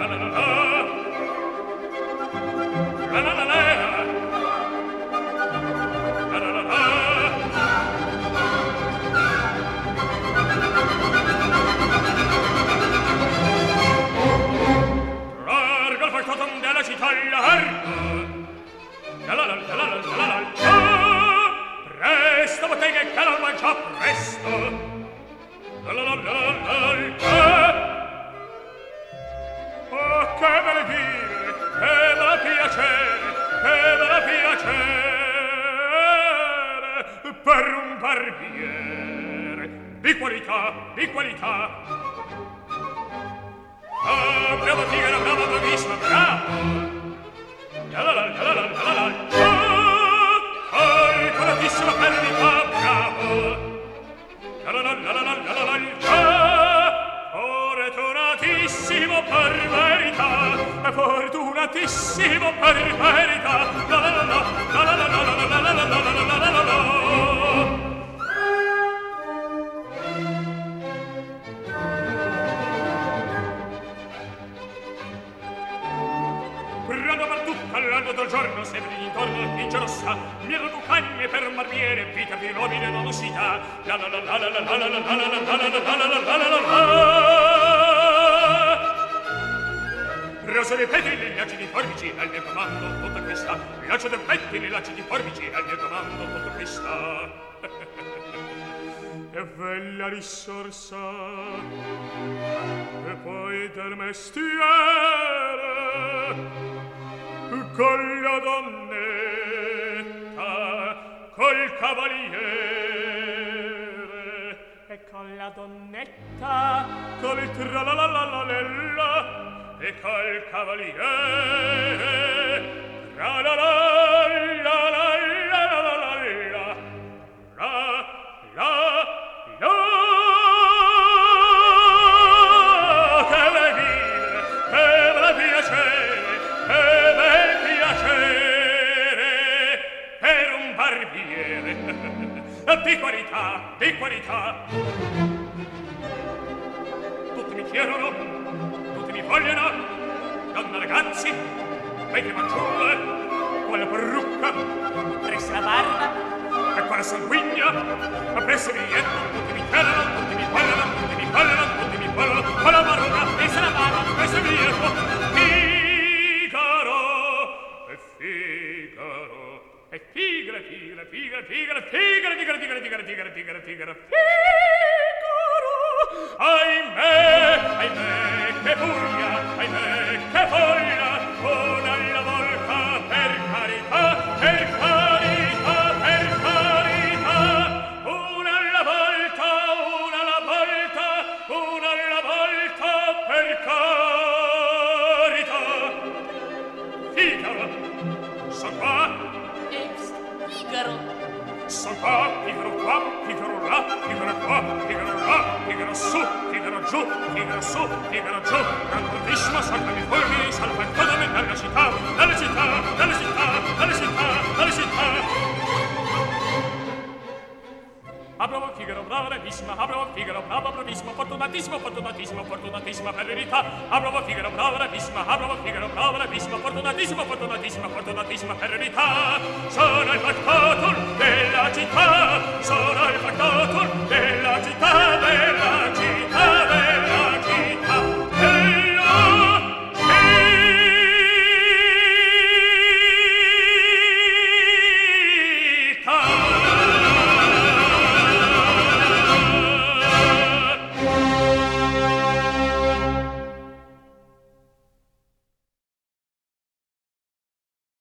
Presto, bottega e calma già presto. Oh, che bel dire, che bel piacere, che bel piacere per un barbiere di qualità, di qualità. Oh, bravo tigre, bravo, bravissimo, bravo. Coratissima perdita, bravo. Fortunatissimo per verità, fortunatissimo per verità. L'altro giorno sempre intorno in gelosa mi ero cagne per un barbiere vita più nobile non uscita la la la la la la la la la la la rosa dei pettini lacci di forbici al mio comando tutta questa laccio dei pettini lacci di forbici al mio comando tutta questa e bella risorsa e poi del mestiere con la donnetta, col cavaliere e con la donnetta, col tralalalala e col cavaliere tralalalala che bel dire, che bel piacere, che bel piacere per un barbiere di qualità, di qualità. Tutti mi chiedono, tutti mi vogliono, donne ragazzi, vecchie fanciulle, con la parrucca, presso la barba, e con la sanguigna, presso il biglietto, tutti mi chiedono, tutti mi vogliono, tutti mi vogliono, tutti mi vogliono, con la parrucca, presso la barba, presso il biglietto, Figaro, e Figaro, ahimè, che furia, ahimè, che foglia, una alla volta, per carità, per carità, per carità, una alla volta, una alla volta, una alla volta, per carità. Figaro, son qua. Figaro. Son qua, Figaro qua, Figaro là, Figaro qua, Figaro là, Figaro su, Figaro giù, Figaro su, Figaro giù. Grandissimo, saltami fulmini, salva me dalla città, dalla città, dalla città, dalla città, dalla città. Bravo Figaro, brava bravissima, bravo Figaro, brava bravissima, fortunatissimo, fortunatissimo, fortunatissima per verità. Bravo Figaro, brava bravissima, bravo Figaro, brava bravissima, fortunatissimo, fortunatissima, fortunatissima per verità. Sono il factotum della città, sono il factotum della città, della